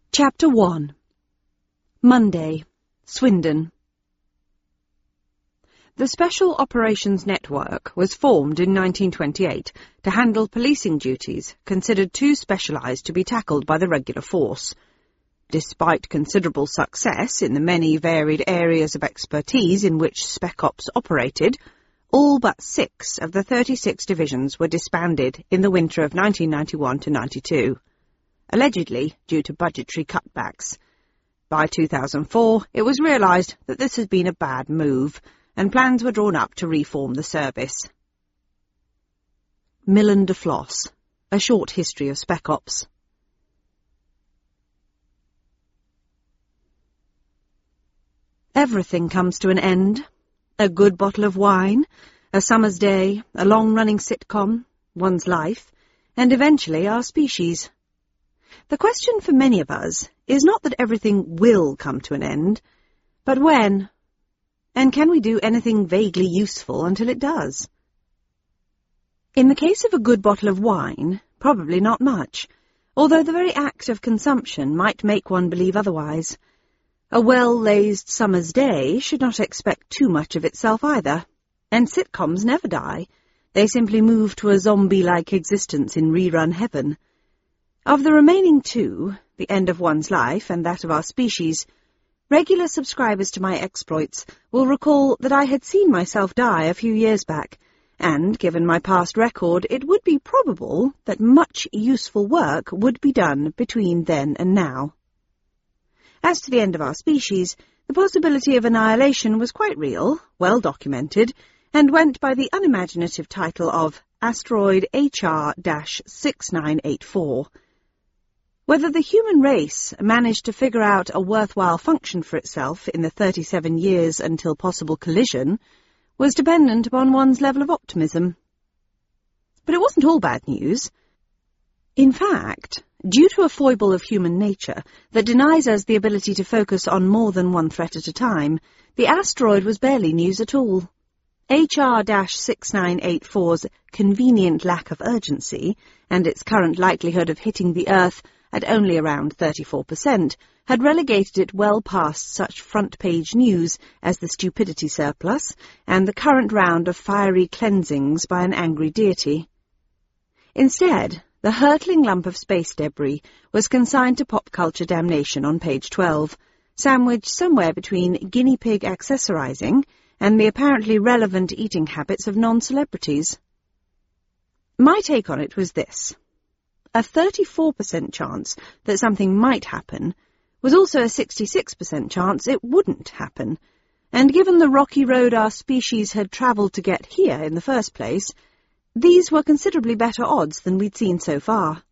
Chapter 1. Monday, Swindon. The Special Operations Network was formed in 1928 to handle policing duties considered too specialised to be tackled by the regular force. Despite considerable success in the many varied areas of expertise in which Spec Ops operated, all but 6 of the 36 divisions were disbanded in the winter of 1991-92. Allegedly due to budgetary cutbacks. By 2004, it was realised that this had been a bad move, and plans were drawn up to reform the service. Millen de Floss, A Short History of Spec Ops. Everything comes to an end. A good bottle of wine, a summer's day, a long-running sitcom, one's life, and eventually our species. The question for many of us is not that everything will come to an end, but when? And can we do anything vaguely useful until it does? In the case of a good bottle of wine, probably not much, although the very act of consumption might make one believe otherwise. A well-lazed summer's day should not expect too much of itself either, and sitcoms never die. They simply move to a zombie-like existence in rerun heaven. Of the remaining 2, the end of one's life and that of our species, regular subscribers to my exploits will recall that I had seen myself die a few years back, and, given my past record, it would be probable that much useful work would be done between then and now. As to the end of our species, the possibility of annihilation was quite real, well documented, and went by the unimaginative title of Asteroid HR-6984. Whether the human race managed to figure out a worthwhile function for itself in the 37 years until possible collision was dependent upon one's level of optimism. But it wasn't all bad news. In fact, due to a foible of human nature that denies us the ability to focus on more than one threat at a time, the asteroid was barely news at all. HR-6984's convenient lack of urgency and its current likelihood of hitting the Earth at only around 34%, had relegated it well past such front-page news as the stupidity surplus and the current round of fiery cleansings by an angry deity. Instead, the hurtling lump of space debris was consigned to pop culture damnation on page 12, sandwiched somewhere between guinea pig accessorizing and the apparently relevant eating habits of non-celebrities. My take on it was this. A 34% chance that something might happen was also a 66% chance it wouldn't happen, and given the rocky road our species had travelled to get here in the first place, these were considerably better odds than we'd seen so far.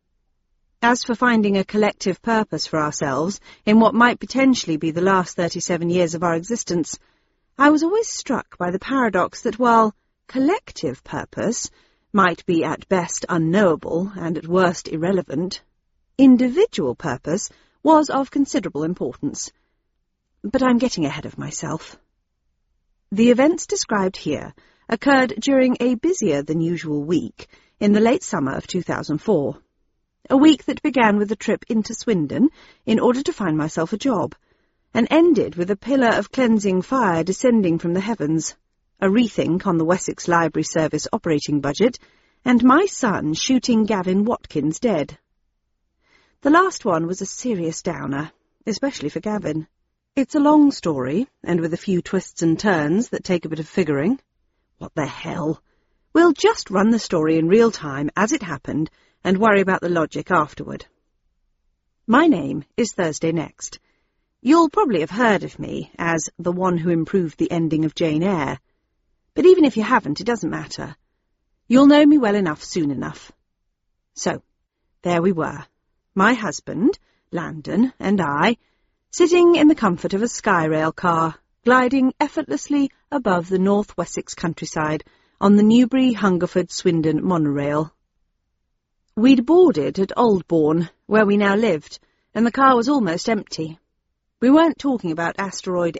As for finding a collective purpose for ourselves in what might potentially be the last 37 years of our existence, I was always struck by the paradox that while collective purpose might be at best unknowable and at worst irrelevant, individual purpose was of considerable importance. But I'm getting ahead of myself. The events described here occurred during a busier-than-usual week in the late summer of 2004, a week that began with a trip into Swindon in order to find myself a job, and ended with a pillar of cleansing fire descending from the heavens, a rethink on the Wessex Library Service operating budget, and my son shooting Gavin Watkins dead. The last one was a serious downer, especially for Gavin. It's a long story, and with a few twists and turns that take a bit of figuring. What the hell? We'll just run the story in real time as it happened, and worry about the logic afterward. My name is Thursday Next. You'll probably have heard of me as the one who improved the ending of Jane Eyre. But even if you haven't, it doesn't matter. You'll know me well enough soon enough. So, there we were. My husband, Landon, and I, sitting in the comfort of a Skyrail car, gliding effortlessly above the North Wessex countryside on the Newbury-Hungerford-Swindon monorail. We'd boarded at Oldbourne, where we now lived, and the car was almost empty. We weren't talking about Asteroid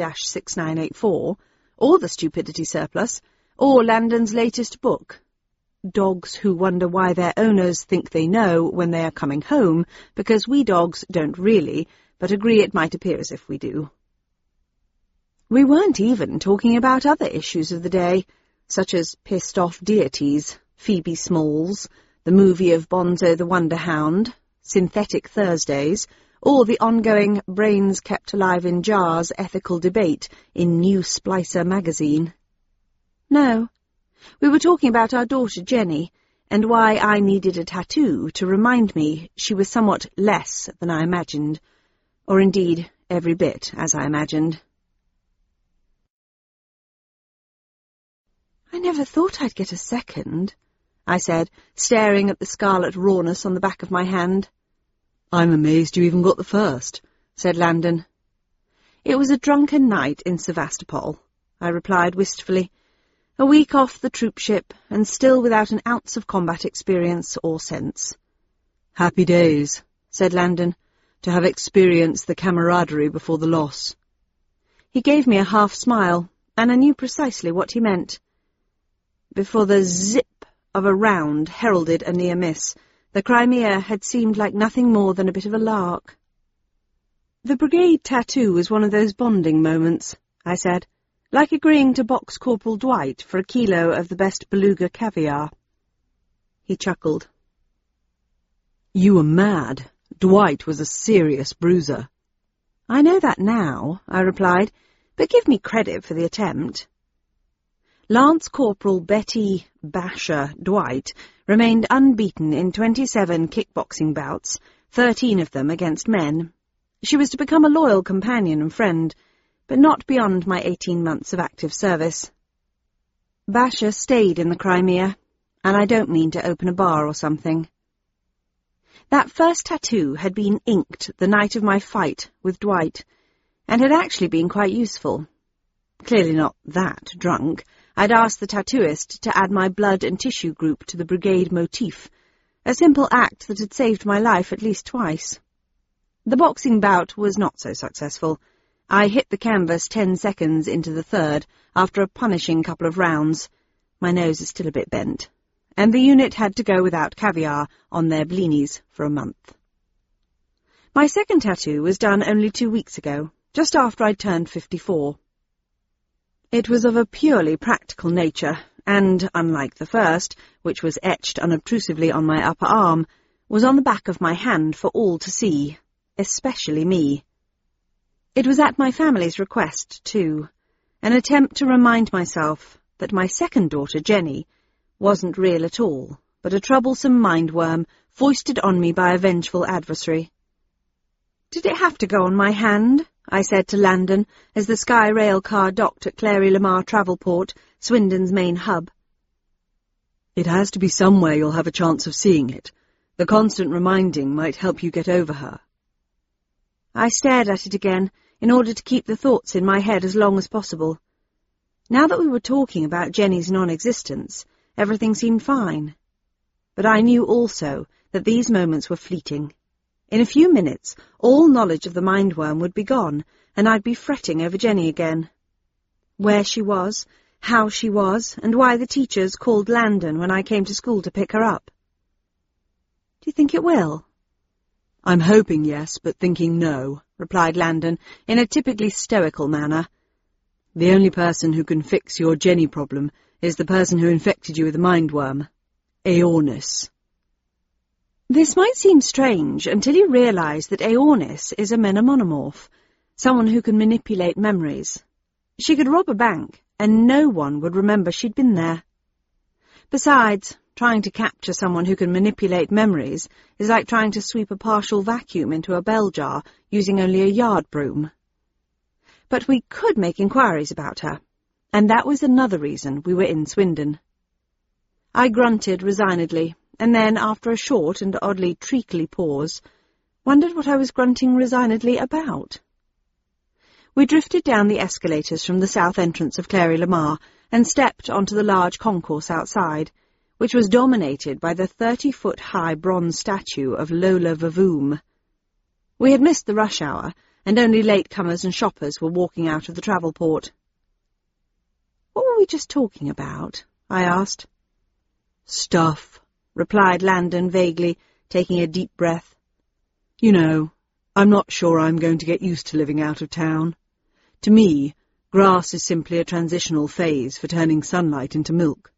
HR-6984, or the stupidity surplus, or Landon's latest book. dogs who wonder why their owners think they know when they are coming home, because we dogs don't really, but agree it might appear as if we do. We weren't even talking about other issues of the day, such as pissed-off deities, Phoebe Smalls, the movie of Bonzo the Wonder Hound, Synthetic Thursdays, or the ongoing Brains Kept Alive in Jars ethical debate in New Splicer magazine. No, we were talking about our daughter Jenny, and why I needed a tattoo to remind me she was somewhat less than I imagined, or indeed every bit as I imagined. "I never thought I'd get a second," I said, staring at the scarlet rawness on the back of my hand. "I'm amazed you even got the first," said Landon. "It was a drunken night in Sevastopol," I replied wistfully. "A week off the troopship, and still without an ounce of combat experience or sense." "Happy days," said Landon, "to have experienced the camaraderie before the loss." He gave me a half-smile, and I knew precisely what he meant. Before the zip of a round heralded a near miss, the Crimea had seemed like nothing more than a bit of a lark. "The brigade tattoo was one of those bonding moments," I said, "like agreeing to box Corporal Dwight for a kilo of the best beluga caviar." He chuckled. "You were mad. Dwight was a serious bruiser." "I know that now," I replied, "but give me credit for the attempt." Lance Corporal Betty Basher Dwight remained unbeaten in 27 kickboxing bouts, 13 of them against men. She was to become a loyal companion and friend, but not beyond my 18 months of active service. Basher stayed in the Crimea, and I don't mean to open a bar or something. That first tattoo had been inked the night of my fight with Dwight, and had actually been quite useful. Clearly not that drunk, I'd asked the tattooist to add my blood and tissue group to the brigade motif, a simple act that had saved my life at least twice. The boxing bout was not so successful. I hit the canvas 10 seconds into the third, after a punishing couple of rounds. My nose is still a bit bent, and the unit had to go without caviar on their blinis for a month. My second tattoo was done only 2 weeks ago, just after I'd turned 54. It was of a purely practical nature, and, unlike the first, which was etched unobtrusively on my upper arm, was on the back of my hand for all to see, especially me. It was at my family's request, too, an attempt to remind myself that my second daughter, Jenny, wasn't real at all, but a troublesome mindworm foisted on me by a vengeful adversary. "Did it have to go on my hand?" I said to Landon as the Sky Rail car docked at Clary-Lamar Travelport, Swindon's main hub. "It has to be somewhere you'll have a chance of seeing it. The constant reminding might help you get over her." I stared at it again, in order to keep the thoughts in my head as long as possible. Now that we were talking about Jenny's non-existence, everything seemed fine. But I knew also that these moments were fleeting. In a few minutes, all knowledge of the mindworm would be gone, and I'd be fretting over Jenny again. Where she was, how she was, and why the teachers called Landon when I came to school to pick her up. "Do you think it will?" "I'm hoping yes, but thinking no," replied Landon, in a typically stoical manner. "The only person who can fix your Jenny problem is the person who infected you with the mindworm. Aeornis." This might seem strange until you realise that Aeornis is a menomonomorph, someone who can manipulate memories. She could rob a bank, and no one would remember she'd been there. Besides, trying to capture someone who can manipulate memories is like trying to sweep a partial vacuum into a bell jar using only a yard broom. But we could make inquiries about her, and that was another reason we were in Swindon. I grunted resignedly, and then, after a short and oddly treacly pause, wondered what I was grunting resignedly about. We drifted down the escalators from the south entrance of Clary-Lamar and stepped onto the large concourse outside, which was dominated by the 30-foot-high bronze statue of Lola Vavoom. We had missed the rush hour, and only latecomers and shoppers were walking out of the Travelport. "What were we just talking about?" I asked. Stuff, replied Landon vaguely, taking a deep breath. You know, I'm not sure I'm going to get used to living out of town. To me, grass is simply a transitional phase for turning sunlight into milk.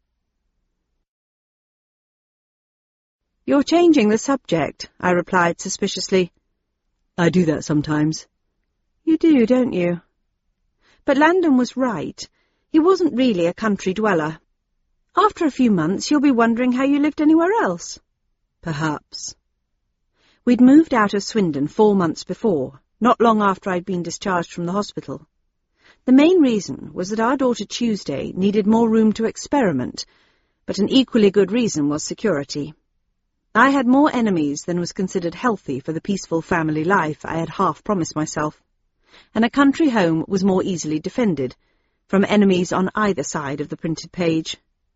You're changing the subject, I replied suspiciously. I do that sometimes. You do, don't you? But Landon was right. He wasn't really a country dweller. After a few months, you'll be wondering how you lived anywhere else. Perhaps. We'd moved out of Swindon 4 months before, not long after I'd been discharged from the hospital. The main reason was that our daughter Tuesday needed more room to experiment, but an equally good reason was security. I had more enemies than was considered healthy for the peaceful family life I had half promised myself, and a country home was more easily defended, from enemies on either side of the printed page.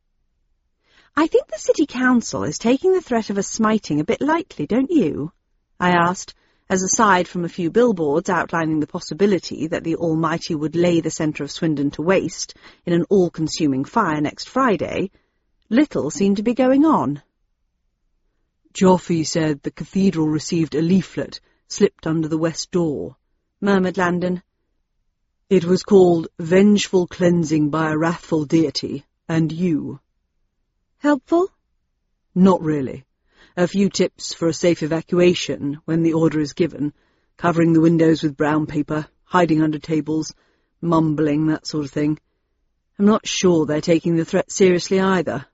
I think the City Council is taking the threat of a smiting a bit lightly, don't you? I asked, as aside from a few billboards outlining the possibility that the Almighty would lay the centre of Swindon to waste in an all-consuming fire next Friday, little seemed to be going on. Joffy said the cathedral received a leaflet slipped under the west door, murmured Landon. It was called Vengeful Cleansing by a Wrathful Deity, and you. Helpful? Not really. A few tips for a safe evacuation when the order is given, covering the windows with brown paper, hiding under tables, mumbling, that sort of thing. I'm not sure they're taking the threat seriously either.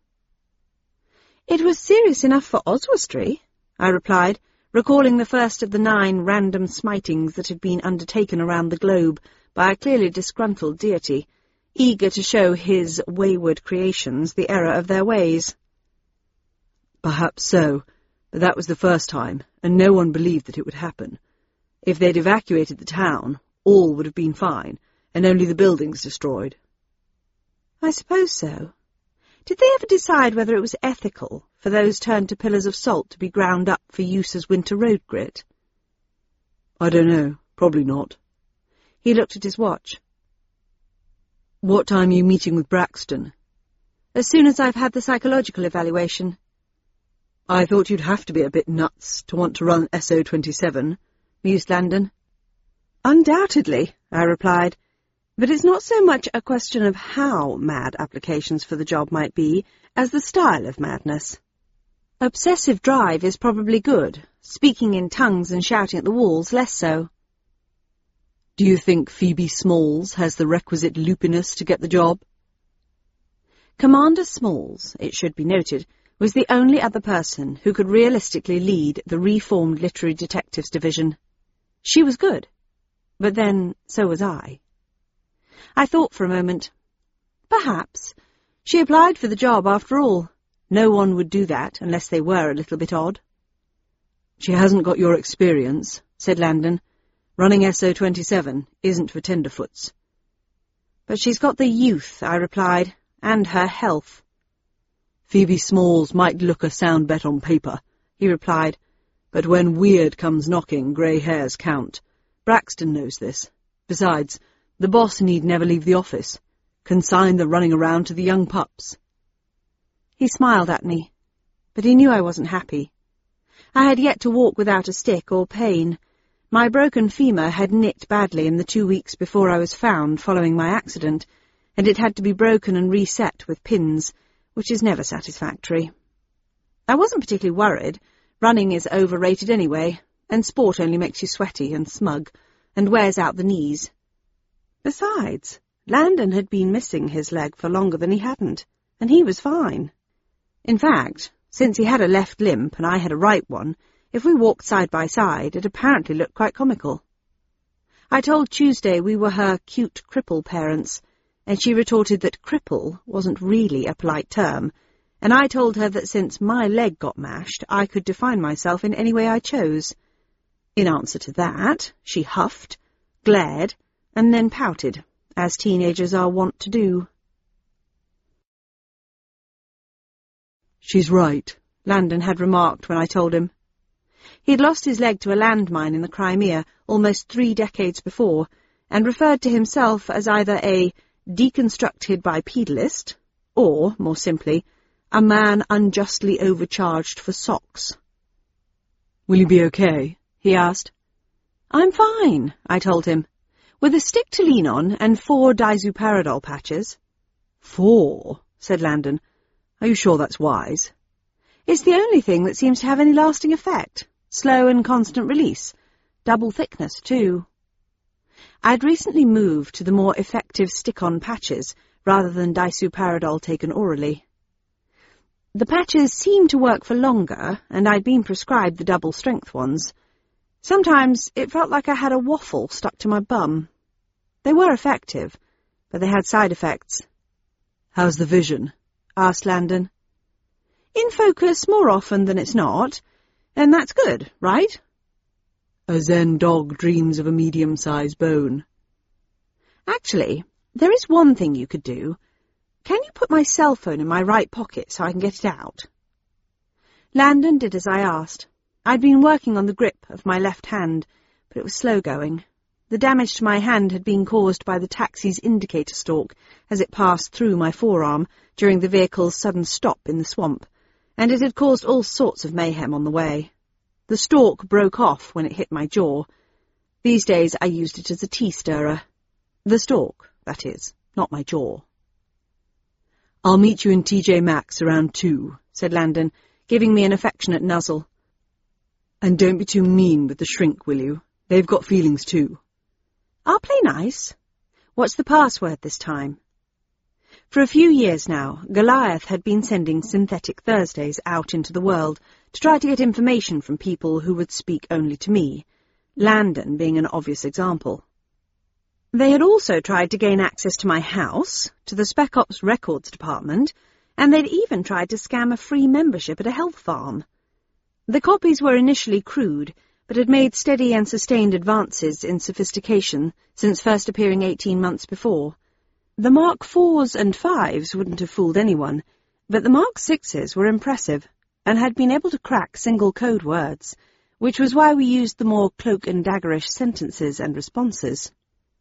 It was serious enough for Oswestry, I replied, recalling the first of the 9 random smitings that had been undertaken around the globe by a clearly disgruntled deity, eager to show his wayward creations the error of their ways. Perhaps so, but that was the first time, and no one believed that it would happen. If they'd evacuated the town, all would have been fine, and only the buildings destroyed. I suppose so. Did they ever decide whether it was ethical for those turned to pillars of salt to be ground up for use as winter road grit? I don't know. Probably not. He looked at his watch. What time are you meeting with Braxton? As soon as I've had the psychological evaluation. I thought you'd have to be a bit nuts to want to run SO27, mused Landon. Undoubtedly, I replied. But it's not so much a question of how mad applications for the job might be as the style of madness. Obsessive drive is probably good, speaking in tongues and shouting at the walls less so. Do you think Phoebe Smalls has the requisite lupiness to get the job? Commander Smalls, it should be noted, was the only other person who could realistically lead the reformed Literary Detectives Division. She was good, but then so was I. I thought for a moment. Perhaps. She applied for the job after all. No one would do that unless they were a little bit odd. She hasn't got your experience, said Landon. Running SO27 isn't for tenderfoots. But she's got the youth, I replied, and her health. Phoebe Smalls might look a sound bet on paper, he replied, but when weird comes knocking, grey hairs count. Braxton knows this. Besides, the boss need never leave the office. Consign the running around to the young pups. He smiled at me, but he knew I wasn't happy. I had yet to walk without a stick or pain. My broken femur had nicked badly in the 2 weeks before I was found following my accident, and it had to be broken and reset with pins, which is never satisfactory. I wasn't particularly worried. Running is overrated anyway, and sport only makes you sweaty and smug, and wears out the knees. Besides, Landon had been missing his leg for longer than he hadn't, and he was fine. In fact, since he had a left limp and I had a right one, if we walked side by side, it apparently looked quite comical. I told Tuesday we were her cute cripple parents, and she retorted that cripple wasn't really a polite term, and I told her that since my leg got mashed, I could define myself in any way I chose. In answer to that, she huffed, glared, and then pouted, as teenagers are wont to do. She's right, Landon had remarked when I told him. He'd lost his leg to a landmine in the Crimea almost 3 decades before, and referred to himself as either a deconstructed bipedalist, or, more simply, A man unjustly overcharged for socks. "Will you be okay?" he asked. "I'm fine," I told him. "With a stick to lean on and 4 diazoparidol patches." "4?" said Landon. "Are you sure that's wise?" "It's the only thing that seems to have any lasting effect. Slow and constant release. Double thickness, too." I'd recently moved to the more effective stick-on patches rather than diazoparidol taken orally. The patches seemed to work for longer, and I'd been prescribed the double-strength ones. Sometimes it felt like I had a waffle stuck to my bum. They were effective, but they had side effects. "How's the vision?" asked Landon. "In focus more often than it's not, and that's good, right?" "A Zen dog dreams of a medium-sized bone." "Actually, there is one thing you could do. Can you put my cell phone in my right pocket so I can get it out?" Landon did as I asked. I'd been working on the grip of my left hand, but it was slow going. The damage to my hand had been caused by the taxi's indicator stalk as it passed through my forearm during the vehicle's sudden stop in the swamp, and it had caused all sorts of mayhem on the way. The stalk broke off when it hit my jaw. These days I used it as a tea stirrer. The stalk, that is, not my jaw. "I'll meet you in TJ Maxx around 2, said Landon, giving me an affectionate nuzzle. "And don't be too mean with the shrink, will you? They've got feelings too." "I'll play nice. What's the password this time?" For a few years now, Goliath had been sending Synthetic Thursdays out into the world to try to get information from people who would speak only to me, Landon being an obvious example. They had also tried to gain access to my house, to the Spec Ops Records Department, and they'd even tried to scam a free membership at a health farm. The copies were initially crude, but had made steady and sustained advances in sophistication since first appearing 18 months before. The Mark IVs and 5s wouldn't have fooled anyone, but the Mark VIs were impressive, and had been able to crack single code words, which was why we used the more cloak-and-daggerish sentences and responses.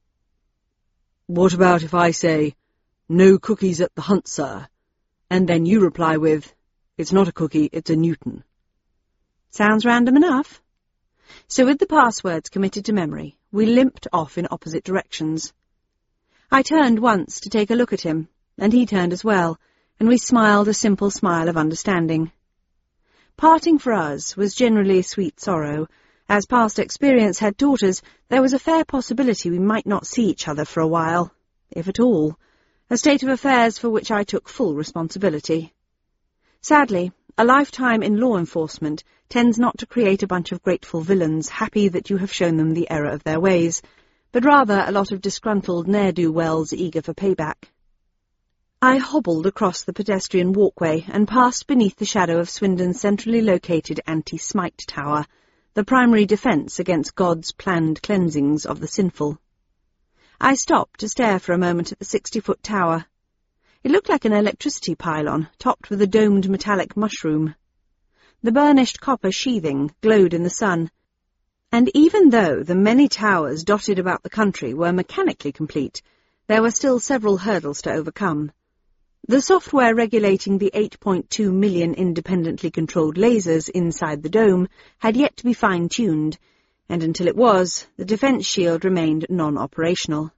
"What about if I say, 'No cookies at the hunt, sir,' and then you reply with, 'It's not a cookie, it's a Newton'?" Sounds random enough. So with the passwords committed to memory, we limped off in opposite directions. I turned once to take a look at him, and he turned as well, and we smiled a simple smile of understanding. Parting for us was generally sweet sorrow. As past experience had taught us, there was a fair possibility we might not see each other for a while, if at all, a state of affairs for which I took full responsibility. Sadly, a lifetime in law enforcement tends not to create a bunch of grateful villains happy that you have shown them the error of their ways, but rather a lot of disgruntled ne'er-do-wells eager for payback. I hobbled across the pedestrian walkway and passed beneath the shadow of Swindon's centrally located anti-smite tower, the primary defence against God's planned cleansings of the sinful. I stopped to stare for a moment at the 60-foot tower. It looked like an electricity pylon, topped with a domed metallic mushroom. The burnished copper sheathing glowed in the sun, and even though the many towers dotted about the country were mechanically complete, there were still several hurdles to overcome. The software regulating the 8.2 million independently controlled lasers inside the dome had yet to be fine-tuned, and until it was, the defence shield remained non-operational.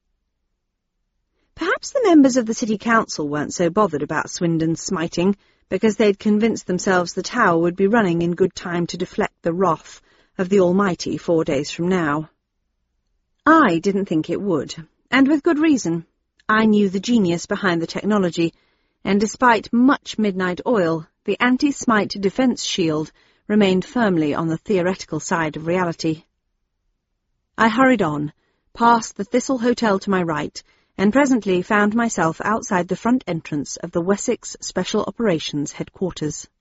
Perhaps the members of the City Council weren't so bothered about Swindon's smiting, because they'd convinced themselves the tower would be running in good time to deflect the wrath of the Almighty 4 days from now. I didn't think it would, and with good reason. I knew the genius behind the technology, and despite much midnight oil, the anti-smite defence shield remained firmly on the theoretical side of reality. I hurried on, past the Thistle Hotel to my right, and presently found myself outside the front entrance of the Wessex Special Operations Headquarters.